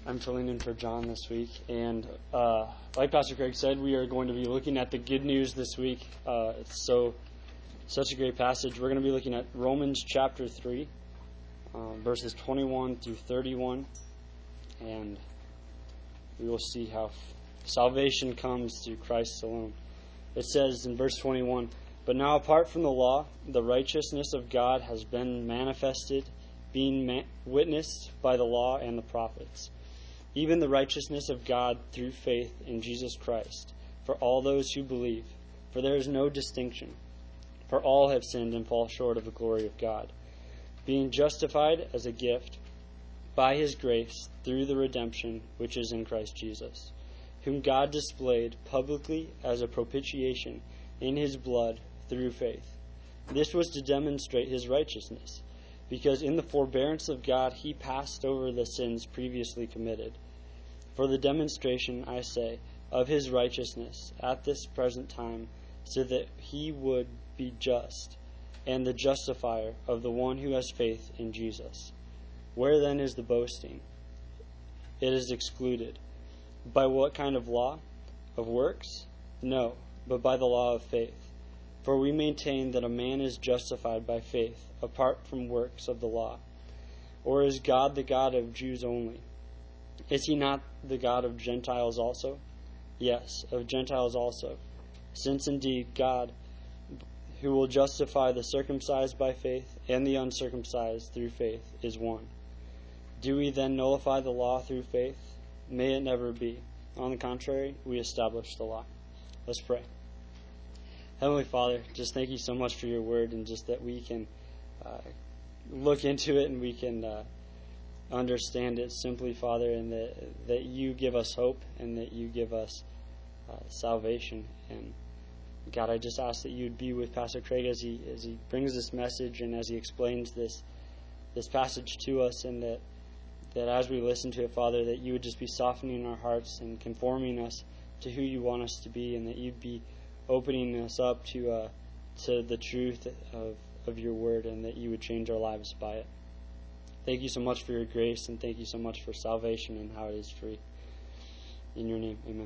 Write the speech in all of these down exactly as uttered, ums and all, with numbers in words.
I'm filling in for John this week, and uh, like Pastor Craig said, we are going to be looking at the good news this week. Uh, it's so such a great passage. We're going to be looking at Romans chapter three, uh, verses twenty-one through thirty-one, and we will see how f- salvation comes through Christ alone. It says in verse twenty-one, "But now apart from the law, the righteousness of God has been manifested, being ma- witnessed by the law and the prophets, even the righteousness of God through faith in Jesus Christ, for all those who believe. For there is no distinction. For all have sinned and fall short of the glory of God, being justified as a gift by His grace through the redemption which is in Christ Jesus, whom God displayed publicly as a propitiation in His blood through faith. This was to demonstrate His righteousness, because in the forbearance of God He passed over the sins previously committed. For the demonstration, I say, of His righteousness at this present time, so that He would be just, and the justifier of the one who has faith in Jesus. Where then is the boasting? It is excluded. By what kind of law? Of works? No, but by the law of faith. For we maintain that a man is justified by faith, apart from works of the law. Or is God the God of Jews only? Is He not the God of Gentiles also? Yes, of Gentiles also. Since indeed God, who will justify the circumcised by faith and the uncircumcised through faith, is one. Do we then nullify the law through faith? May it never be. On the contrary, we establish the law." Let's pray. Heavenly Father, just thank You so much for Your word, and just that we can uh, look into it and we can uh, understand it simply, Father, and that, that You give us hope and that You give us uh, salvation. And God, I just ask that You'd be with Pastor Craig as he as he brings this message and as he explains this this passage to us, and that that as we listen to it, Father, that You would just be softening our hearts and conforming us to who You want us to be, and that You'd be opening us up to uh, to the truth of, of Your word, and that You would change our lives by it. Thank You so much for Your grace, and thank You so much for salvation and how it is free. In Your name, amen.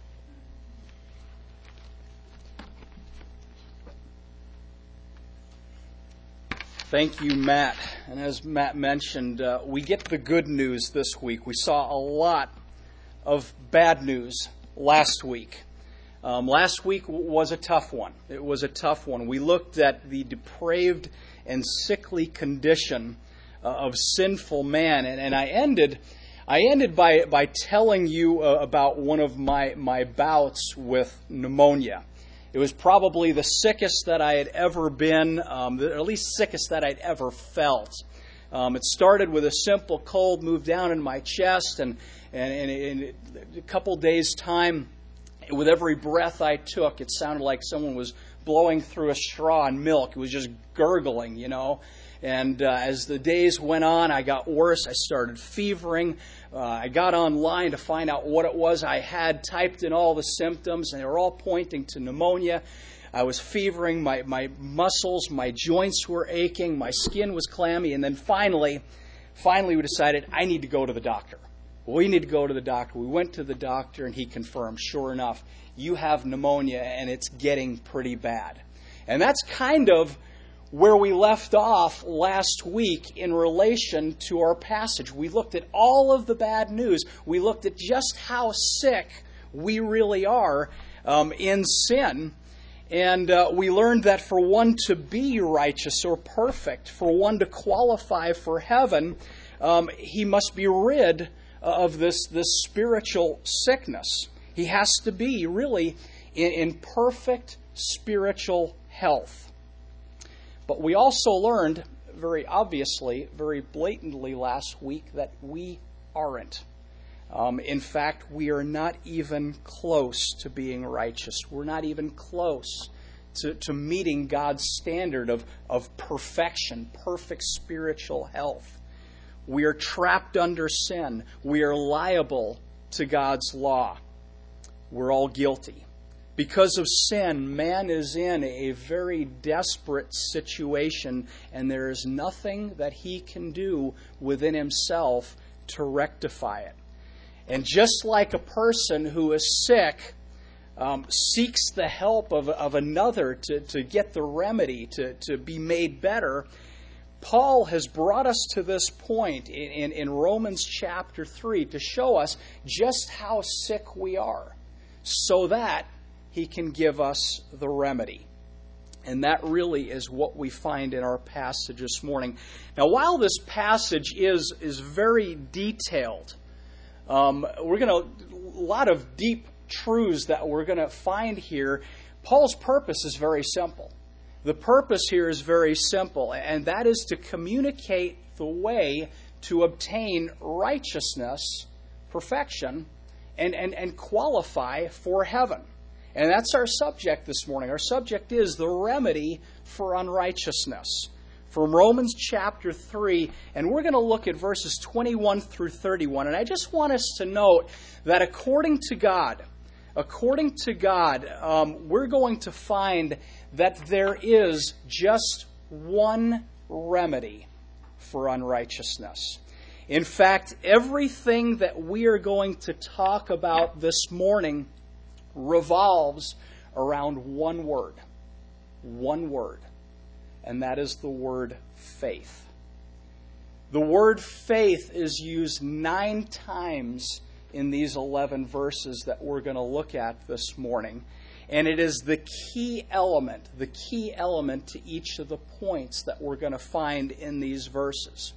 Thank you, Matt. And as Matt mentioned, uh, we get the good news this week. We saw a lot of bad news last week. Um, last week was a tough one. It was a tough one. We looked at the depraved and sickly condition uh, of sinful man, and, and I ended, I ended by by telling you uh, about one of my my bouts with pneumonia. It was probably the sickest that I had ever been, um, or at least sickest that I'd ever felt. Um, it started with a simple cold, moved down in my chest, and, and, and in a couple days' time, with every breath I took, it sounded like someone was blowing through a straw in milk. It was just gurgling, you know. And uh, as the days went on, I got worse. I started fevering. Uh, I got online to find out what it was I had, typed in all the symptoms, and they were all pointing to pneumonia. I was fevering. My, my muscles, my joints were aching. My skin was clammy. And then finally, finally we decided I need to go to the doctor. We need to go to the doctor. We went to the doctor, and he confirmed, sure enough, you have pneumonia, and it's getting pretty bad. And that's kind of where we left off last week in relation to our passage. We looked at all of the bad news. We looked at just how sick we really are um, in sin. And uh, we learned that for one to be righteous or perfect, for one to qualify for heaven, um, he must be rid of this, this spiritual sickness. He has to be really in, in perfect spiritual health. But we also learned very obviously, very blatantly last week that we aren't. Um, in fact, we are not even close to being righteous. We're not even close to, to meeting God's standard of, of perfection, perfect spiritual health. We are trapped under sin. We are liable to God's law. We're all guilty. Because of sin, man is in a very desperate situation, and there is nothing that he can do within himself to rectify it. And just like a person who is sick um, seeks the help of, of another to, to get the remedy, to, to be made better, Paul has brought us to this point in, in, in Romans chapter three to show us just how sick we are, so that he can give us the remedy. And that really is what we find in our passage this morning. Now, while this passage is, is very detailed, um, we're going to, a lot of deep truths that we're going to find here. Paul's purpose is very simple. The purpose here is very simple, and that is to communicate the way to obtain righteousness, perfection, and, and, and qualify for heaven. And that's our subject this morning. Our subject is the remedy for unrighteousness. From Romans chapter three, and we're going to look at verses twenty-one through thirty-one. And I just want us to note that according to God, according to God, um, we're going to find that there is just one remedy for unrighteousness. In fact, everything that we are going to talk about this morning revolves around one word. One word. And that is the word faith. The word faith is used nine times in these eleven verses that we're going to look at this morning. And it is the key element, the key element to each of the points that we're going to find in these verses.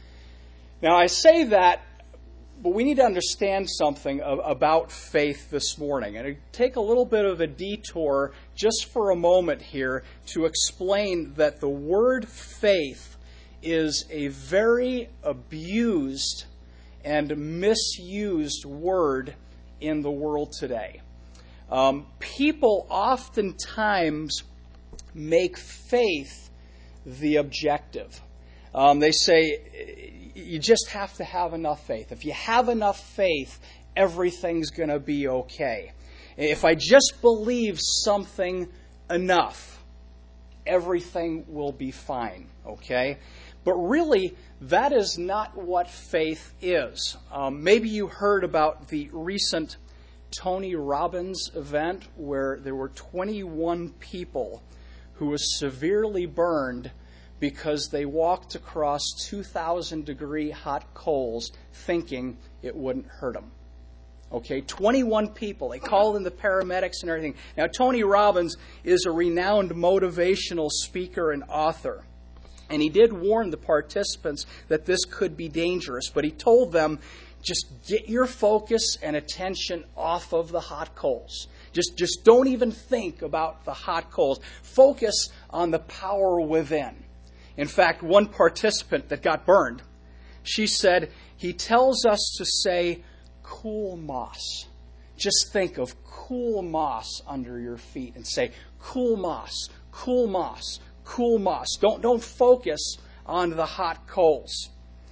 Now, I say that, but we need to understand something about faith this morning. And I take a little bit of a detour just for a moment here to explain that the word faith is a very abused and misused word in the world today. Um, people oftentimes make faith the objective. Um, they say you just have to have enough faith. If you have enough faith, everything's going to be okay. If I just believe something enough, everything will be fine, okay? But really, that is not what faith is. Um, maybe you heard about the recent Tony Robbins event where there were twenty-one people who were severely burned because they walked across two thousand degree hot coals thinking it wouldn't hurt them. Okay, twenty-one people. They called in the paramedics and everything. Now, Tony Robbins is a renowned motivational speaker and author. And he did warn the participants that this could be dangerous. But he told them, just get your focus and attention off of the hot coals. Just, just don't even think about the hot coals. Focus on the power within. In fact, one participant that got burned, she said, he tells us to say, cool moss. Just think of cool moss under your feet and say, cool moss, cool moss, cool moss. Don't, don't focus on the hot coals.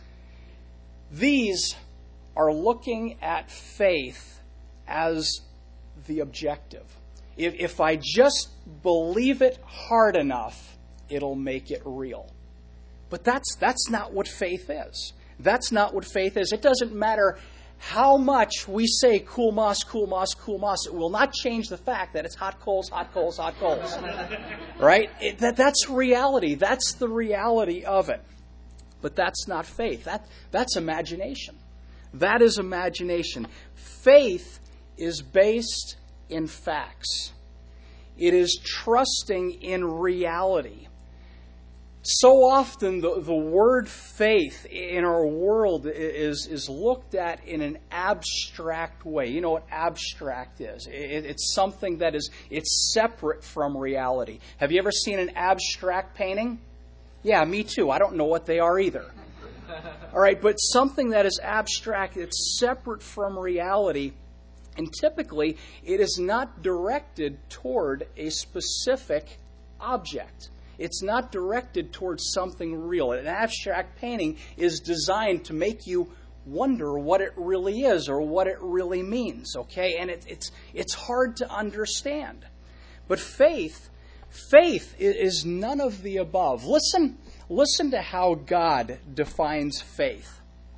These are looking at faith as the objective. If, if I just believe it hard enough, it'll make it real. But that's that's not what faith is. That's not what faith is. It doesn't matter how much we say cool moss, cool moss, cool moss. It will not change the fact that it's hot coals, hot coals, hot coals. Right? It, that, that's reality. That's the reality of it. But that's not faith. That, that's imagination. That is imagination. Faith is based in facts. It is trusting in reality. So often the, the word faith in our world is, is looked at in an abstract way. You know what abstract is? It, it's something that is it's separate from reality. Have you ever seen an abstract painting? Yeah, me too. I don't know what they are either. All right, but something that is abstract, it's separate from reality, and typically it is not directed toward a specific object. It's not directed towards something real. An abstract painting is designed to make you wonder what it really is or what it really means, okay? And it, it's it's hard to understand. But faith, faith is none of the above. Listen, listen to how God defines faith.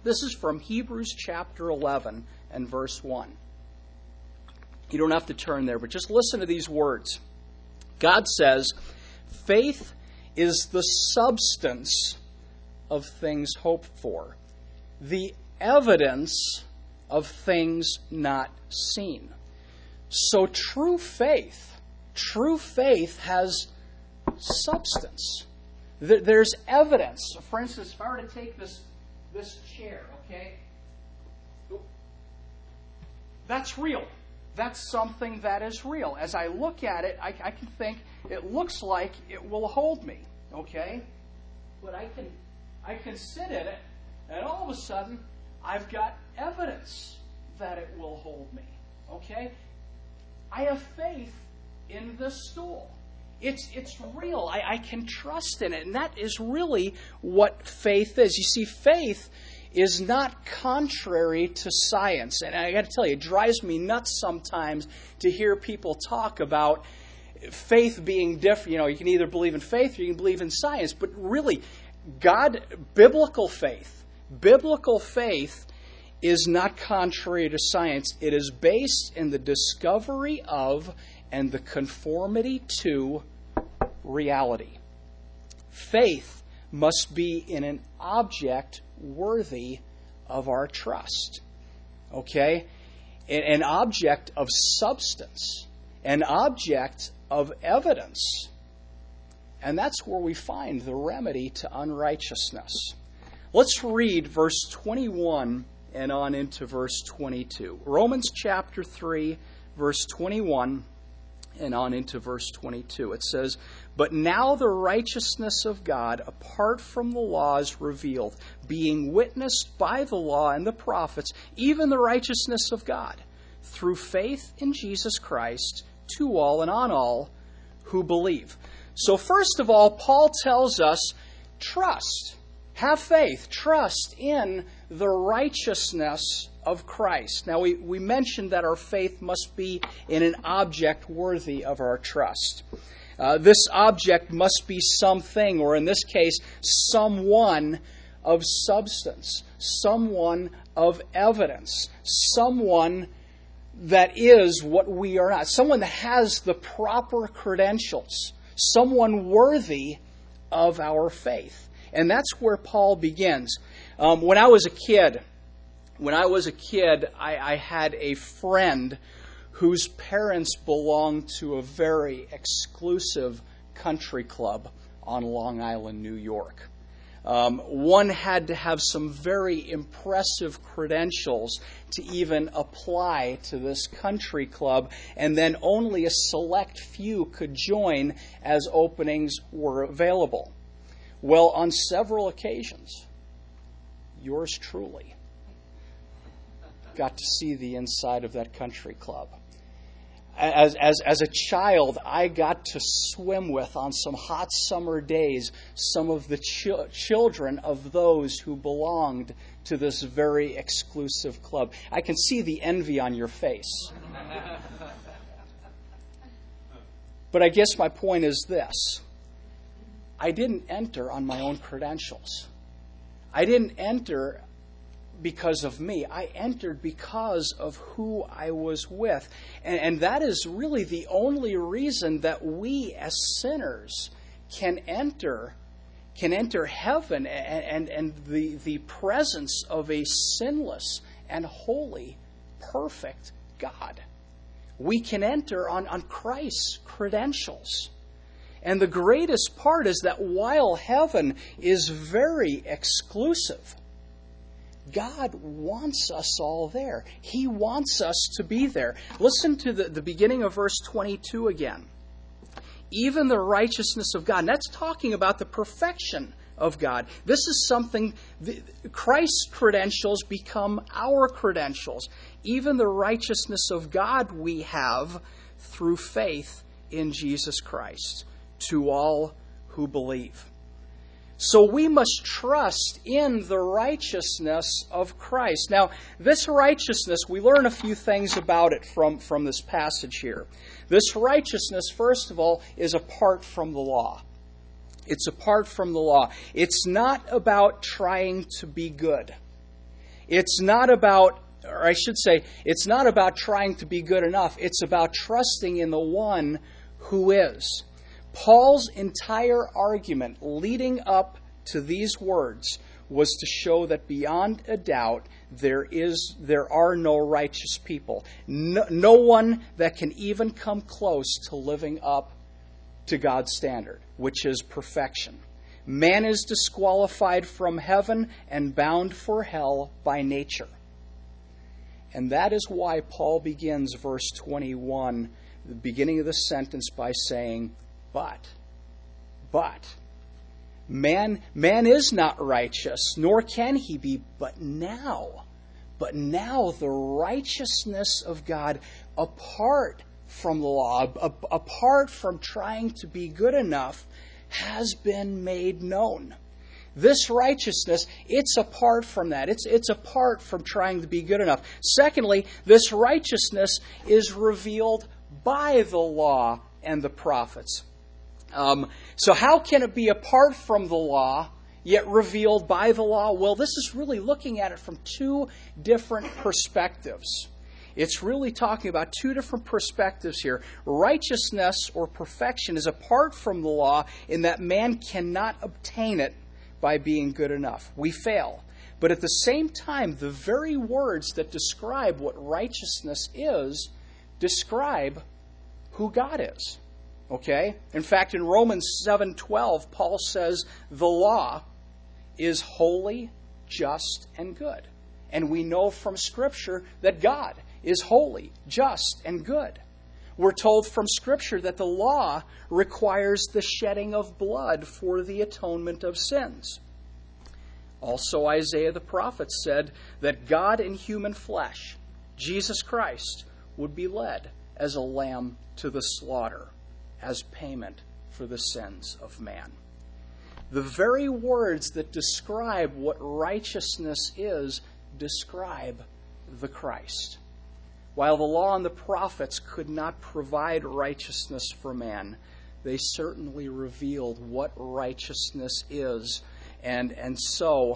This is from Hebrews chapter eleven and verse one. You don't have to turn there, but just listen to these words. God says, faith is the substance of things hoped for, the evidence of things not seen. So true faith, true faith has substance. There's evidence. For instance, if I were to take this, this chair, okay, that's real. That's something that is real. As I look at it, I, I can think it looks like it will hold me, okay? But I can, I can sit in it, and all of a sudden, I've got evidence that it will hold me, okay? I have faith in this stool. It's it's real. I, I can trust in it, and that is really what faith is. You see, faith is not contrary to science. And I got to tell you, it drives me nuts sometimes to hear people talk about faith being different. You know, you can either believe in faith or you can believe in science. But really, God, biblical faith, biblical faith is not contrary to science. It is based in the discovery of and the conformity to reality. Faith must be in an object worthy of our trust. Okay? An object of substance. An object of evidence. And that's where we find the remedy to unrighteousness. Let's read verse twenty-one and on into verse twenty-two. Romans chapter three, verse twenty-one and on into verse twenty-two. It says, "But now the righteousness of God, apart from the law, is revealed, being witnessed by the law and the prophets, even the righteousness of God, through faith in Jesus Christ, to all and on all who believe." So first of all, Paul tells us, trust, have faith, trust in the righteousness of Christ. Now, we, we mentioned that our faith must be in an object worthy of our trust. Uh, this object must be something, or in this case, someone of substance, someone of evidence, someone that is what we are not, someone that has the proper credentials, someone worthy of our faith. And that's where Paul begins. Um, when I was a kid, when I was a kid, I, I had a friend whose parents belonged to a very exclusive country club on Long Island, New York. Um, one had to have some very impressive credentials to even apply to this country club, and then only a select few could join as openings were available. Well, on several occasions, yours truly got to see the inside of that country club. As, as, as a child, I got to swim with, on some hot summer days, some of the ch- children of those who belonged to this very exclusive club. I can see the envy on your face. But I guess my point is this. I didn't enter on my own credentials. I didn't enter because of me. I entered because of who I was with. And, and that is really the only reason that we as sinners can enter can enter heaven and, and, and the, the presence of a sinless and holy, perfect God. We can enter on, on Christ's credentials. And the greatest part is that while heaven is very exclusive, God wants us all there. He wants us to be there. Listen to the, the beginning of verse twenty-two again. Even the righteousness of God. And that's talking about the perfection of God. This is something, the, Christ's credentials become our credentials. Even the righteousness of God we have through faith in Jesus Christ to all who believe. So we must trust in the righteousness of Christ. Now, this righteousness, we learn a few things about it from, from this passage here. This righteousness, first of all, is apart from the law. It's apart from the law. It's not about trying to be good. It's not about, or I should say, it's not about trying to be good enough. It's about trusting in the one who is. Paul's entire argument leading up to these words was to show that beyond a doubt there is there are no righteous people. No, no one that can even come close to living up to God's standard, which is perfection. Man is disqualified from heaven and bound for hell by nature. And that is why Paul begins verse twenty-one, the beginning of the sentence, by saying, But, but, man, man is not righteous, nor can he be, but now, but now the righteousness of God apart from the law, apart from trying to be good enough, has been made known. This righteousness, it's apart from that. It's, it's apart from trying to be good enough. Secondly, this righteousness is revealed by the law and the prophets. Um, so how can it be apart from the law, yet revealed by the law? Well, this is really looking at it from two different perspectives. It's really talking about two different perspectives here. Righteousness or perfection is apart from the law in that man cannot obtain it by being good enough. We fail. But at the same time, the very words that describe what righteousness is describe who God is. Okay? In fact, in Romans seven twelve, Paul says the law is holy, just, and good. And we know from Scripture that God is holy, just, and good. We're told from Scripture that the law requires the shedding of blood for the atonement of sins. Also, Isaiah the prophet said that God in human flesh, Jesus Christ, would be led as a lamb to the slaughter as payment for the sins of man. The very words that describe what righteousness is describe the Christ. While the law and the prophets could not provide righteousness for man, they certainly revealed what righteousness is. And, and so,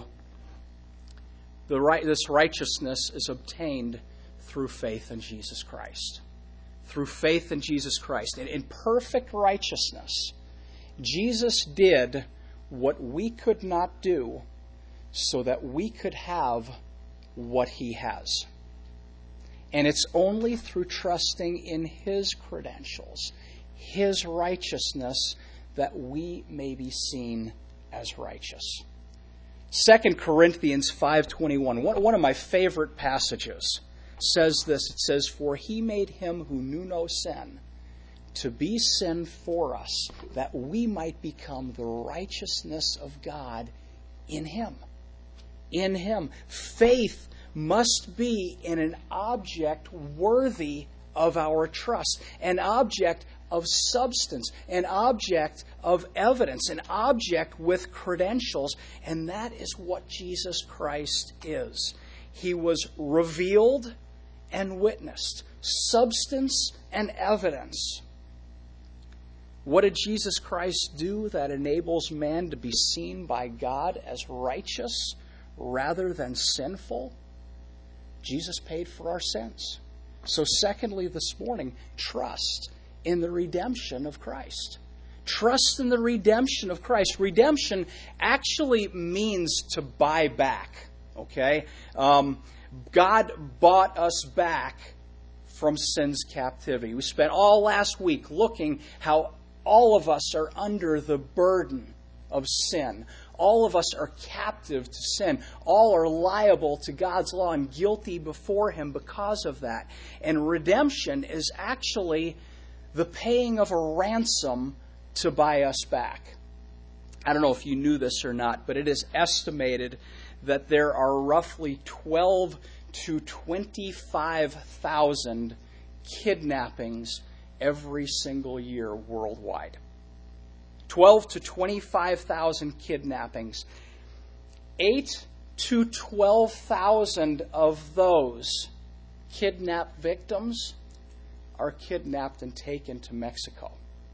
the right, this righteousness is obtained through faith in Jesus Christ. Through faith in Jesus Christ. And in perfect righteousness, Jesus did what we could not do so that we could have what he has. And it's only through trusting in his credentials, his righteousness, that we may be seen as righteous. Second Corinthians five twenty-one, one of my favorite passages, says this. It says, For he made him who knew no sin to be sin for us, that we might become the righteousness of God in him. In him. Faith must be in an object worthy of our trust, an object of substance, an object of evidence, an object with credentials, and that is what Jesus Christ is. He was revealed and witnessed, substance and evidence. What did Jesus Christ do that enables man to be seen by God as righteous rather than sinful? Jesus paid for our sins. So secondly, this morning, trust in the redemption of Christ. Trust in the redemption of Christ. Redemption actually means to buy back. Okay? Um, God bought us back from sin's captivity. We spent all last week looking how all of us are under the burden of sin. All of us are captive to sin. All are liable to God's law and guilty before him because of that. And redemption is actually the paying of a ransom to buy us back. I don't know if you knew this or not, but it is estimated that there are roughly twelve to twenty-five thousand kidnappings every single year worldwide. twelve to twenty-five thousand kidnappings. eight to twelve thousand of those kidnapped victims are kidnapped and taken to Mexico.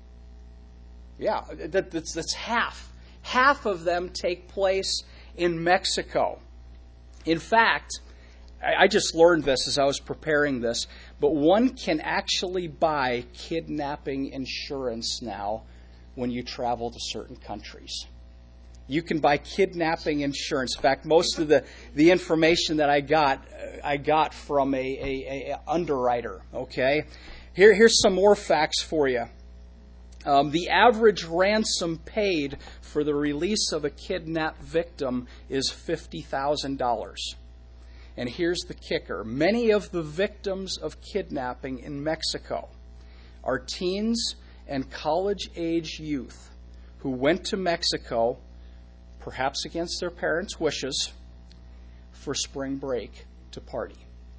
Yeah, that, that's, that's half. Half of them take place in Mexico. In fact, I just learned this as I was preparing this, but one can actually buy kidnapping insurance now when you travel to certain countries. You can buy kidnapping insurance. In fact, most of the, the information that I got, I got from a, a, a underwriter. Okay, Here, here's some more facts for you. Um, the average ransom paid for the release of a kidnapped victim is fifty thousand dollars. And here's the kicker. Many of the victims of kidnapping in Mexico are teens and college-age youth who went to Mexico, perhaps against their parents' wishes, for spring break to party.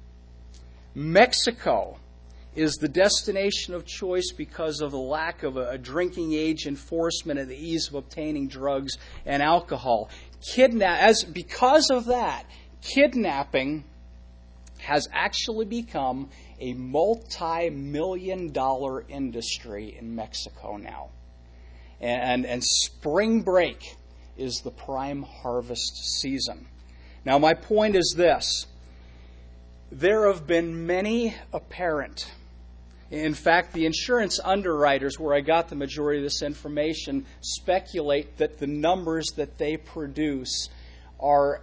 Mexico is the destination of choice because of the lack of a, a drinking age enforcement and the ease of obtaining drugs and alcohol. Kidna- as because of that, kidnapping has actually become a multi-million dollar industry in Mexico now. And, and spring break is the prime harvest season. Now, my point is this. There have been many apparent. In fact, the insurance underwriters, where I got the majority of this information, speculate that the numbers that they produce are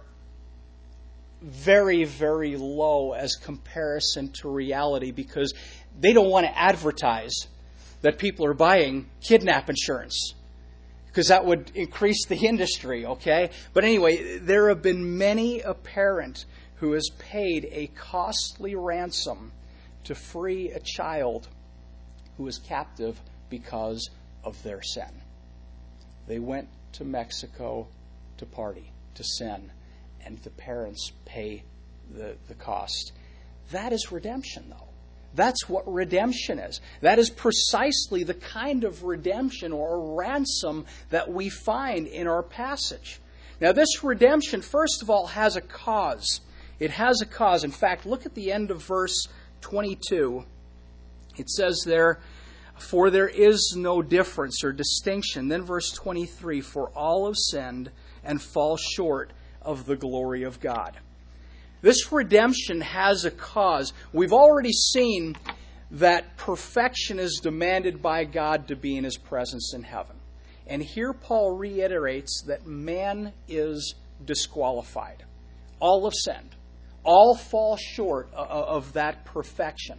very, very low as comparison to reality because they don't want to advertise that people are buying kidnap insurance because that would increase the industry, okay? But anyway, there have been many a parent who has paid a costly ransom to free a child who is captive because of their sin. They went to Mexico to party, to sin, and the parents pay the, the cost. That is redemption, though. That's what redemption is. That is precisely the kind of redemption or ransom that we find in our passage. Now, this redemption, first of all, has a cause. It has a cause. In fact, look at the end of verse twenty-two. It says there, for there is no difference or distinction. Then verse twenty-three, for all have sinned and fall short of the glory of God. This redemption has a cause. We've already seen that perfection is demanded by God to be in His presence in heaven. And here Paul reiterates that man is disqualified. All have sinned. All fall short of that perfection.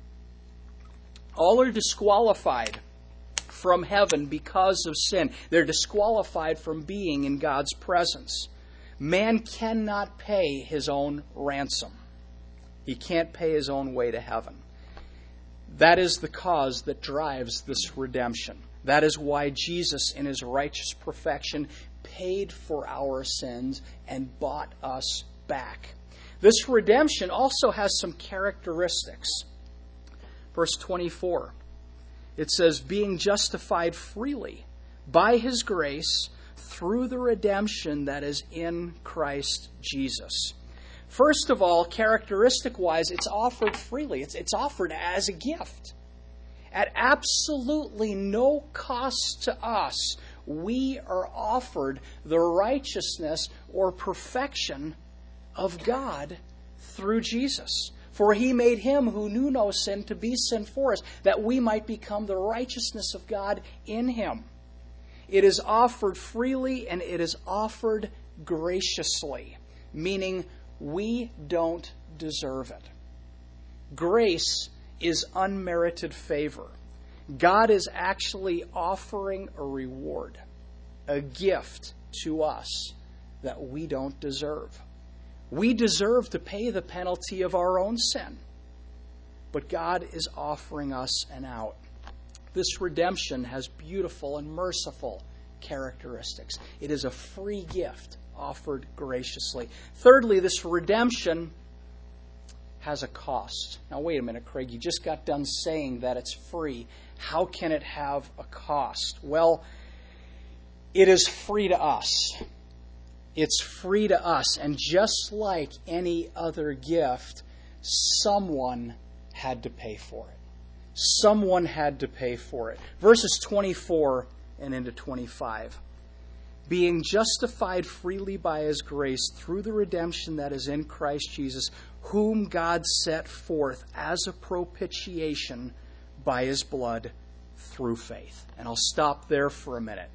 All are disqualified from heaven because of sin. They're disqualified from being in God's presence. Man cannot pay his own ransom. He can't pay his own way to heaven. That is the cause that drives this redemption. That is why Jesus, in His righteous perfection, paid for our sins and bought us back. This redemption also has some characteristics. Verse twenty-four, it says, being justified freely by His grace through the redemption that is in Christ Jesus. First of all, characteristic-wise, it's offered freely. It's, it's offered as a gift. At absolutely no cost to us, we are offered the righteousness or perfection of God through Jesus. For He made Him who knew no sin to be sin for us, that we might become the righteousness of God in Him. It is offered freely and it is offered graciously, meaning we don't deserve it. Grace is unmerited favor. God is actually offering a reward, a gift to us that we don't deserve. We deserve to pay the penalty of our own sin, but God is offering us an out. This redemption has beautiful and merciful characteristics. It is a free gift offered graciously. Thirdly, this redemption has a cost. Now, wait a minute, Craig. You just got done saying that it's free. How can it have a cost? Well, it is free to us. It's free to us. And just like any other gift, someone had to pay for it. Someone had to pay for it. Verses twenty-four and into twenty-five. being justified freely by his grace through the redemption that is in Christ Jesus, whom God set forth as a propitiation by his blood through faith. And I'll stop there for a minute.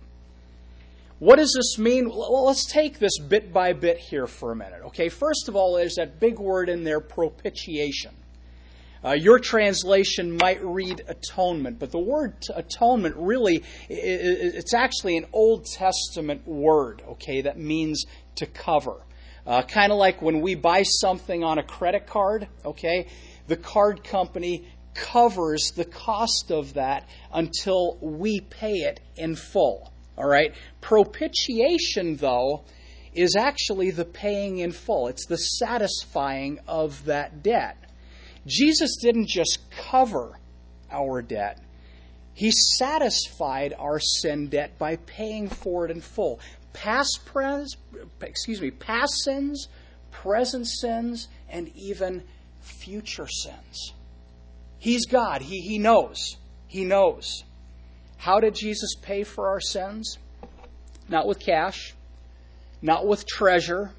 What does this mean? Well, let's take this bit by bit here for a minute. Okay, first of all, there's that big word in there, propitiation. Uh, your translation might read atonement, but the word atonement really, it's actually an Old Testament word, okay, that means to cover. Uh, kind of like when we buy something on a credit card, okay, the card company covers the cost of that until we pay it in full, all right? Propitiation, though, is actually the paying in full. It's the satisfying of that debt. Jesus didn't just cover our debt. He satisfied our sin debt by paying for it in full. Past, pres, excuse me, past sins, present sins, and even future sins. He's God. He, he knows. He knows. How did Jesus pay for our sins? Not with cash, not with treasure,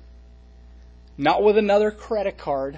not with another credit card,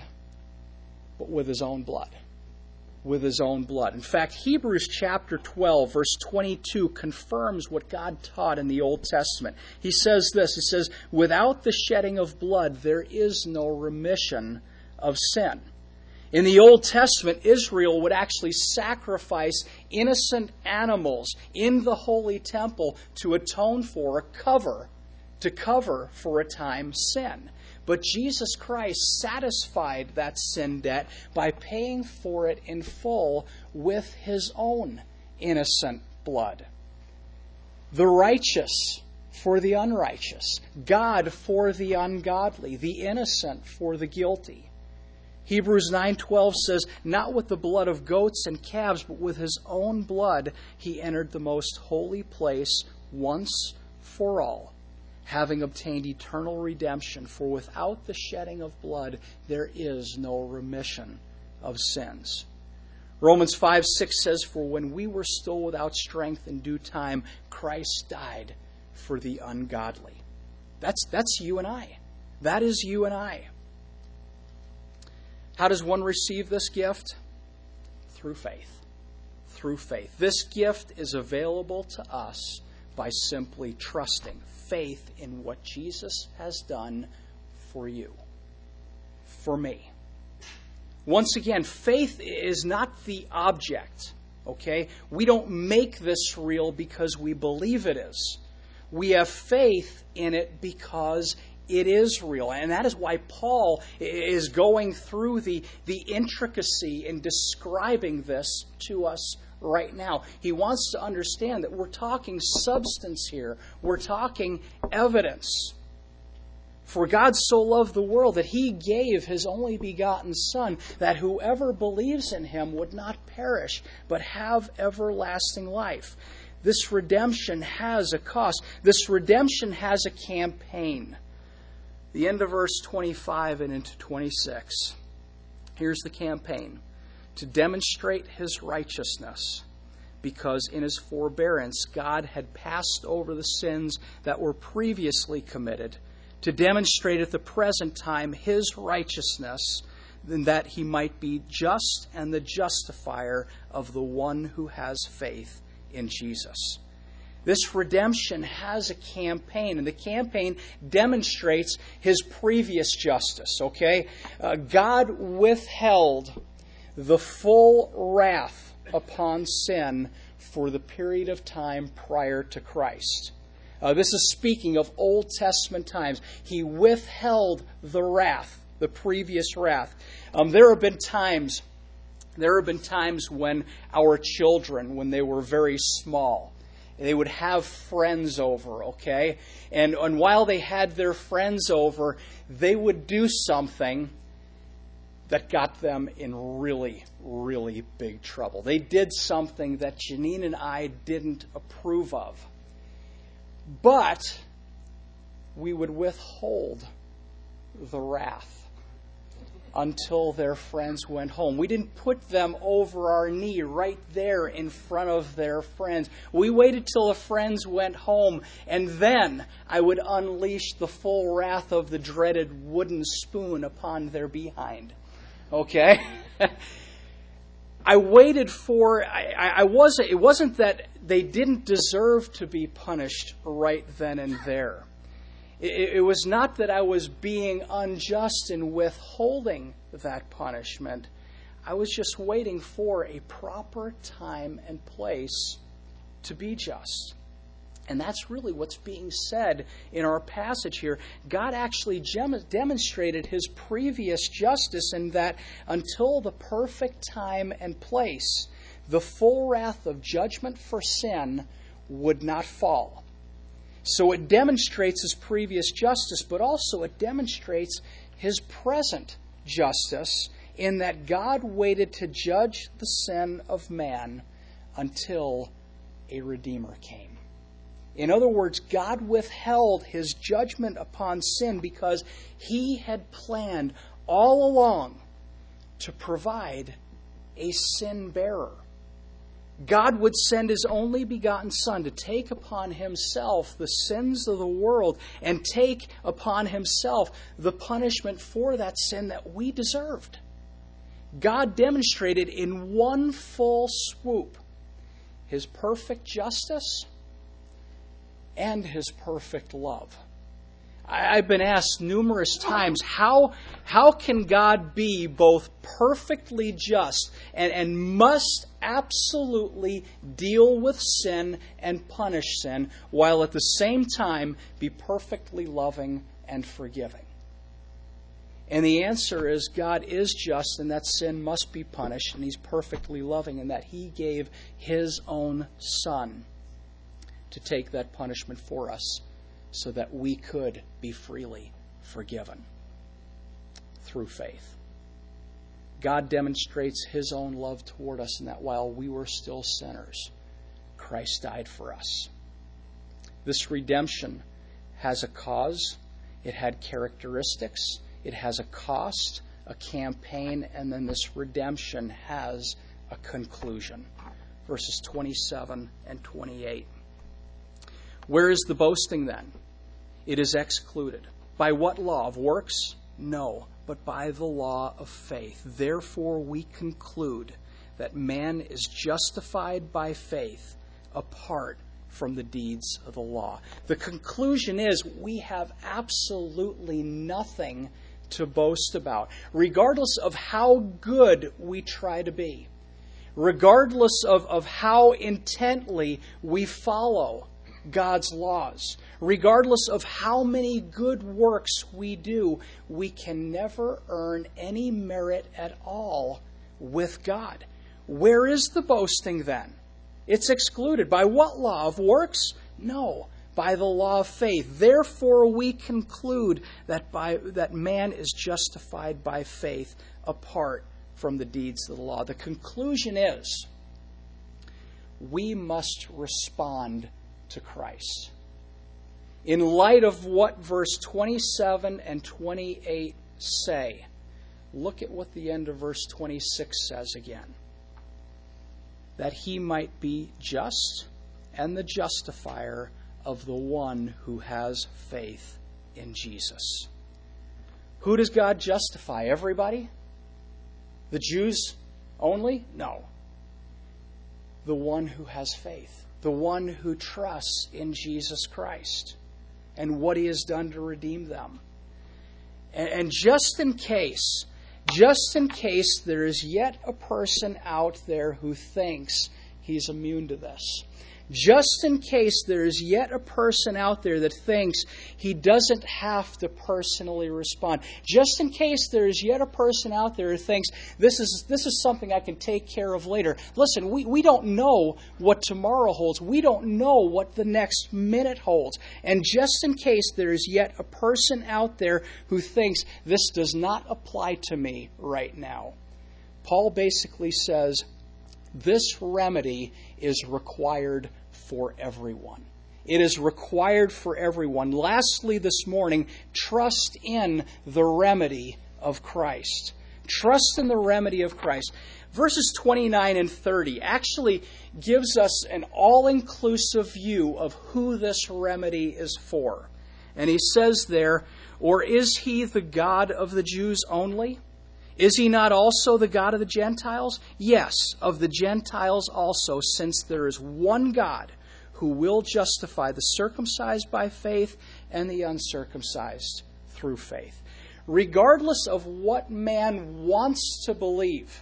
but with his own blood. With his own blood. In fact, Hebrews chapter twelve, verse twenty-two confirms what God taught in the Old Testament. He says this, he says, without the shedding of blood, there is no remission of sin. In the Old Testament, Israel would actually sacrifice innocent animals in the holy temple to atone for, a cover, to cover for a time sin. But Jesus Christ satisfied that sin debt by paying for it in full with his own innocent blood. The righteous for the unrighteous, God for the ungodly, the innocent for the guilty. Hebrews nine twelve says, not with the blood of goats and calves, but with his own blood he entered the most holy place once for all, having obtained eternal redemption. For without the shedding of blood, there is no remission of sins. Romans five six says, for when we were still without strength in due time, Christ died for the ungodly. That's, that's you and I. That is you and I. How does one receive this gift? Through faith. Through faith. This gift is available to us by simply trusting. Faith in what Jesus has done for you, for me. Once again, faith is not the object, okay? We don't make this real because we believe it is. We have faith in it because it is real. And that is why Paul is going through the, the intricacy in describing this to us right now. He wants to understand that we're talking substance here. We're talking evidence. For God so loved the world that he gave his only begotten Son, that whoever believes in him would not perish, but have everlasting life. This redemption has a cost. This redemption has a campaign. The end of verse twenty-five and into twenty-six. Here's the campaign. To demonstrate his righteousness, because in his forbearance God had passed over the sins that were previously committed, to demonstrate at the present time his righteousness, then that he might be just and the justifier of the one who has faith in Jesus. This redemption has a campaign, and the campaign demonstrates his previous justice, okay? Uh, God withheld the full wrath upon sin for the period of time prior to Christ. Uh, this is speaking of Old Testament times. He withheld the wrath, the previous wrath. Um, there have been times, there have been times when our children, when they were very small, they would have friends over, okay? And, and while they had their friends over, they would do something that got them in really, really big trouble. They did something that Janine and I didn't approve of. But we would withhold the wrath until their friends went home. We didn't put them over our knee right there in front of their friends. We waited till the friends went home, and then I would unleash the full wrath of the dreaded wooden spoon upon their behind. Okay? I waited for, I, I wasn't, it wasn't that they didn't deserve to be punished right then and there. It, it was not that I was being unjust in withholding that punishment. I was just waiting for a proper time and place to be just. And that's really what's being said in our passage here. God actually gem- demonstrated his previous justice in that until the perfect time and place, the full wrath of judgment for sin would not fall. So it demonstrates his previous justice, but also it demonstrates his present justice in that God waited to judge the sin of man until a Redeemer came. In other words, God withheld his judgment upon sin because he had planned all along to provide a sin bearer. God would send his only begotten Son to take upon himself the sins of the world and take upon himself the punishment for that sin that we deserved. God demonstrated in one full swoop his perfect justice and his perfect love. I've been asked numerous times, how, how can God be both perfectly just and, and must absolutely deal with sin and punish sin, while at the same time be perfectly loving and forgiving? And the answer is God is just and that sin must be punished, and he's perfectly loving in that he gave his own Son to take that punishment for us so that we could be freely forgiven through faith. God demonstrates his own love toward us in that while we were still sinners, Christ died for us. This redemption has a cause, it had characteristics, it has a cost, a campaign, and then this redemption has a conclusion. Verses twenty-seven and twenty-eight. Where is the boasting then? It is excluded. By what law? Of works? No, but by the law of faith. Therefore we conclude that man is justified by faith apart from the deeds of the law. The conclusion is we have absolutely nothing to boast about, regardless of how good we try to be, regardless of, of how intently we follow God's laws. Regardless of how many good works we do, we can never earn any merit at all with God. Where is the boasting then? It's excluded. By what law? Of works? No, by the law of faith. Therefore we conclude that by that man is justified by faith apart from the deeds of the law. The conclusion is we must respond to Christ. In light of what verse twenty-seven and twenty-eight say, look at what the end of verse twenty-six says again. That he might be just and the justifier of the one who has faith in Jesus. Who does God justify? Everybody? The Jews only? No. The one who has faith. The one who trusts in Jesus Christ and what he has done to redeem them. And, and just in case, just in case there is yet a person out there who thinks he's immune to this, just in case there is yet a person out there that thinks he doesn't have to personally respond, just in case there is yet a person out there who thinks this is this is something I can take care of later. Listen, we, we don't know what tomorrow holds. We don't know what the next minute holds. And just in case there is yet a person out there who thinks this does not apply to me right now, Paul basically says, this remedy is required for everyone. It is required for everyone. Lastly, this morning, trust in the remedy of Christ. Trust in the remedy of Christ. Verses twenty-nine and thirty actually gives us an all-inclusive view of who this remedy is for. And he says there, "Or is he the God of the Jews only? Is he not also the God of the Gentiles? Yes, of the Gentiles also, since there is one God who will justify the circumcised by faith and the uncircumcised through faith." Regardless of what man wants to believe,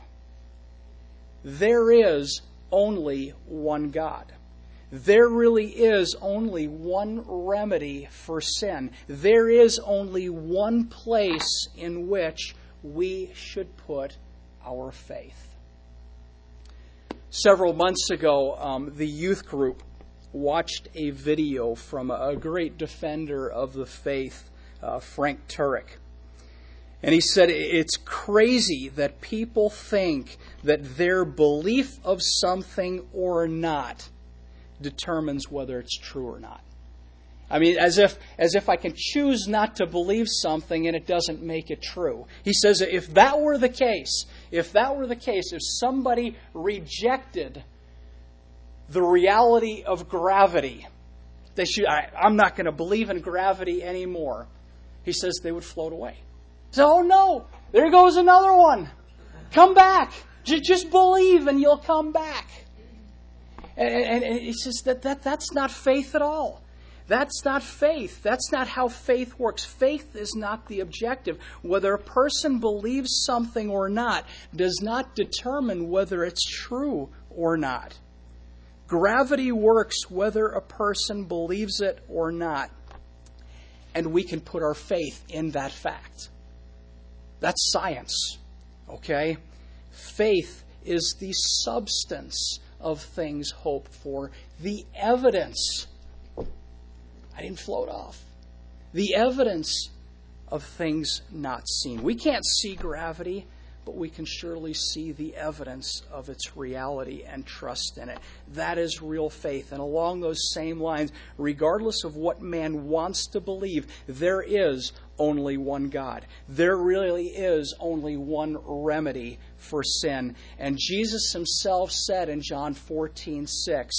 there is only one God. There really is only one remedy for sin. There is only one place in which we should put our faith. Several months ago, um, the youth group watched a video from a great defender of the faith, uh, Frank Turek. And he said it's crazy that people think that their belief of something or not determines whether it's true or not. I mean, as if as if I can choose not to believe something and it doesn't make it true. He says if that were the case, if that were the case, if somebody rejected the reality of gravity, they should, I, I'm not going to believe in gravity anymore. He says they would float away. So, oh no, there goes another one. Come back. Just, just believe and you'll come back. And, and, and he says that, that that's not faith at all. That's not faith. That's not how faith works. Faith is not the objective. Whether a person believes something or not does not determine whether it's true or not. Gravity works whether a person believes it or not. And we can put our faith in that fact. That's science, okay? Faith is the substance of things hoped for, the evidence. I didn't float off. The evidence of things not seen. We can't see gravity, but we can surely see the evidence of its reality and trust in it. That is real faith. And along those same lines, regardless of what man wants to believe, there is only one God. There really is only one remedy for sin. And Jesus himself said in John fourteen six,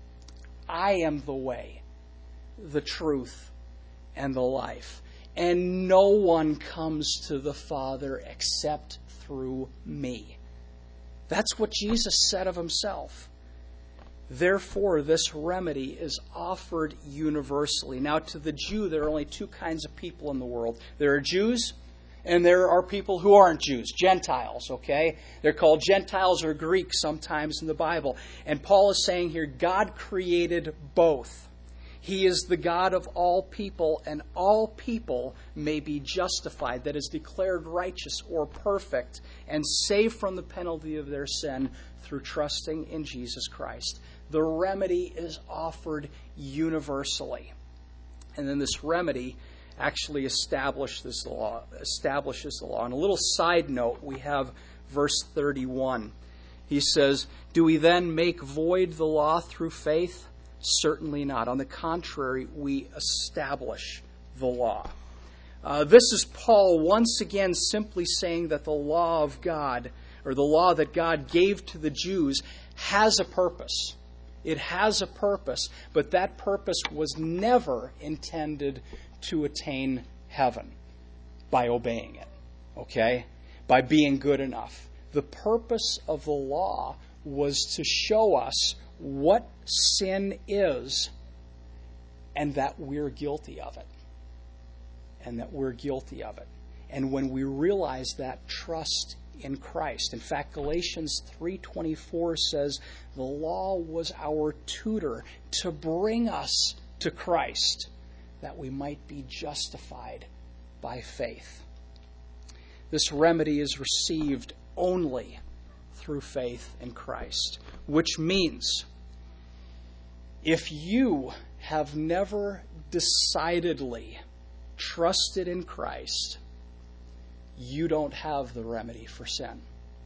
"I am the way, the truth, and the life. And no one comes to the Father except through me." That's what Jesus said of himself. Therefore, this remedy is offered universally. Now, to the Jew, there are only two kinds of people in the world. There are Jews, and there are people who aren't Jews, Gentiles, okay? They're called Gentiles or Greeks sometimes in the Bible. And Paul is saying here, God created both. He is the God of all people, and all people may be justified, that is, declared righteous or perfect, and saved from the penalty of their sin through trusting in Jesus Christ. The remedy is offered universally. And then this remedy actually establishes the law. Establishes the law. And a little side note, we have verse thirty-one. He says, "Do we then make void the law through faith? Certainly not. On the contrary, we establish the law." Uh, this is Paul once again simply saying that the law of God, or the law that God gave to the Jews, has a purpose. It has a purpose, but that purpose was never intended to attain heaven by obeying it, okay? By being good enough. The purpose of the law was to show us what sin is and that we're guilty of it. And that we're guilty of it. And when we realize that, trust in Christ. In fact, Galatians three twenty-four says the law was our tutor to bring us to Christ, that we might be justified by faith. This remedy is received only through faith in Christ, which means if you have never decidedly trusted in Christ, you don't have the remedy for sin.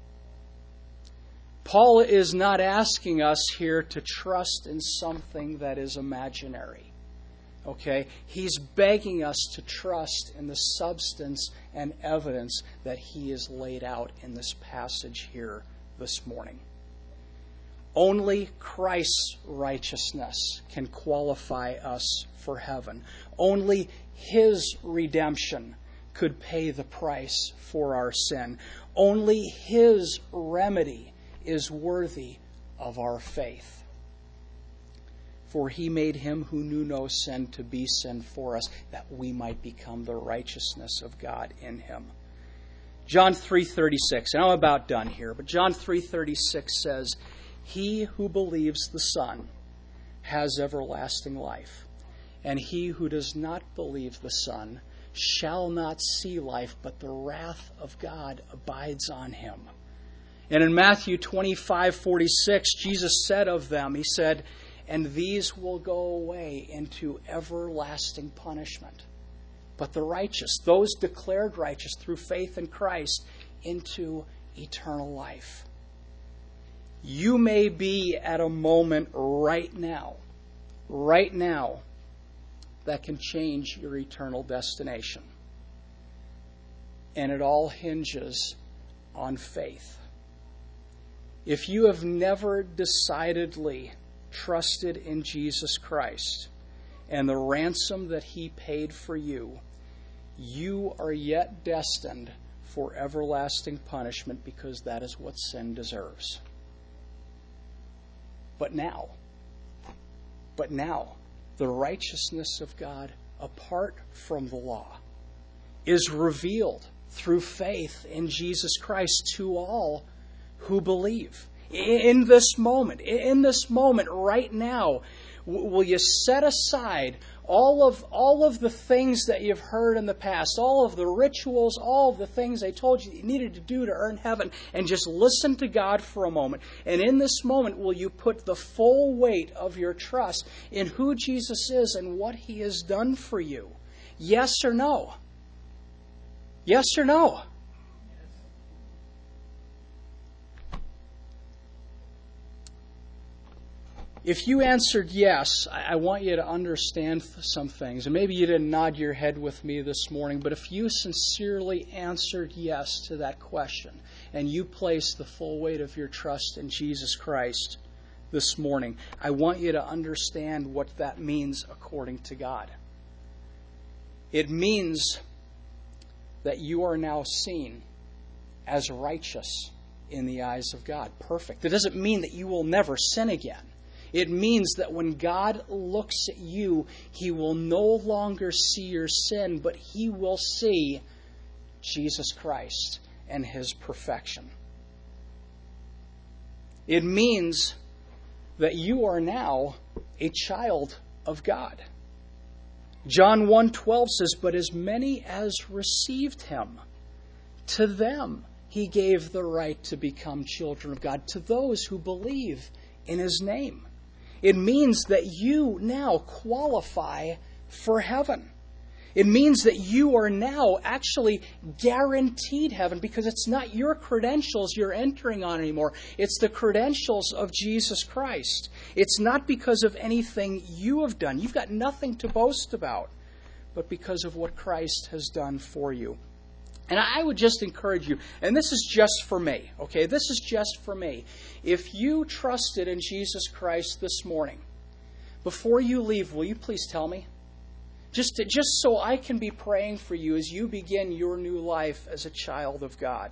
Paul is not asking us here to trust in something that is imaginary. Okay? He's begging us to trust in the substance and evidence that he has laid out in this passage here this morning. Only Christ's righteousness can qualify us for heaven. Only his redemption could pay the price for our sin. Only his remedy is worthy of our faith. For he made him who knew no sin to be sin for us, that we might become the righteousness of God in him. John three thirty-six, and I'm about done here, but John three thirty-six says, "He who believes the Son has everlasting life, and he who does not believe the Son shall not see life, but the wrath of God abides on him." And in Matthew twenty-five forty-six, Jesus said of them, he said, "And these will go away into everlasting punishment, but the righteous, those declared righteous through faith in Christ, into eternal life." You may be at a moment right now, right now, that can change your eternal destination. And it all hinges on faith. If you have never decidedly trusted in Jesus Christ and the ransom that he paid for you, you are yet destined for everlasting punishment, because that is what sin deserves. But now, but now, the righteousness of God apart from the law is revealed through faith in Jesus Christ to all who believe. In this moment, in this moment right now, will you set aside all of all of the things that you've heard in the past, all of the rituals, all of the things they told you that you needed to do to earn heaven, and just listen to God for a moment? And in this moment, will you put the full weight of your trust in who Jesus is and what he has done for you? Yes or no? Yes or no? If you answered yes, I want you to understand some things. And maybe you didn't nod your head with me this morning, but if you sincerely answered yes to that question, and you place the full weight of your trust in Jesus Christ this morning, I want you to understand what that means according to God. It means that you are now seen as righteous in the eyes of God. Perfect. That doesn't mean that you will never sin again. It means that when God looks at you, he will no longer see your sin, but he will see Jesus Christ and his perfection. It means that you are now a child of God. John one twelve says, "But as many as received him, to them he gave the right to become children of God, to those who believe in his name." It means that you now qualify for heaven. It means that you are now actually guaranteed heaven, because it's not your credentials you're entering on anymore. It's the credentials of Jesus Christ. It's not because of anything you have done. You've got nothing to boast about, but because of what Christ has done for you. And I would just encourage you, and this is just for me, okay? This is just for me. If you trusted in Jesus Christ this morning, before you leave, will you please tell me? Just, to, just so I can be praying for you as you begin your new life as a child of God.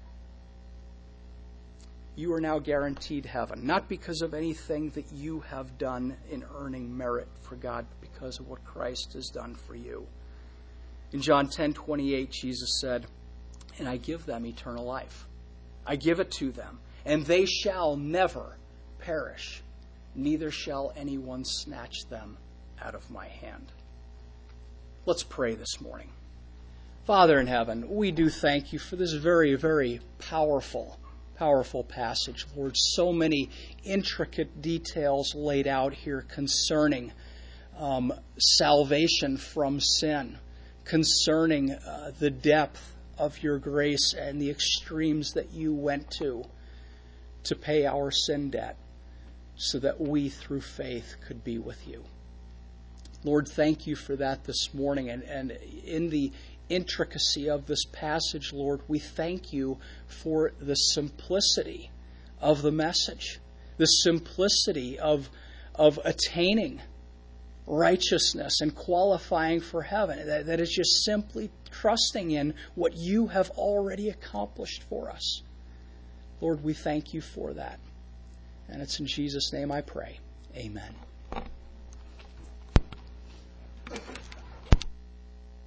You are now guaranteed heaven, not because of anything that you have done in earning merit for God, but because of what Christ has done for you. In John ten twenty-eight, Jesus said, "And I give them eternal life. I give it to them, and they shall never perish, neither shall anyone snatch them out of my hand." Let's pray this morning. Father in heaven, we do thank you for this very, very powerful, powerful passage, Lord. So many intricate details laid out here concerning um, salvation from sin, concerning uh, the depth of your grace and the extremes that you went to to pay our sin debt so that we through faith could be with you. Lord, thank you for that this morning. And, and in the intricacy of this passage, Lord, we thank you for the simplicity of the message, the simplicity of, of attaining righteousness and qualifying for heaven. That, that is just simply trusting in what you have already accomplished for us. Lord, we thank you for that. And it's in Jesus' name I pray. Amen.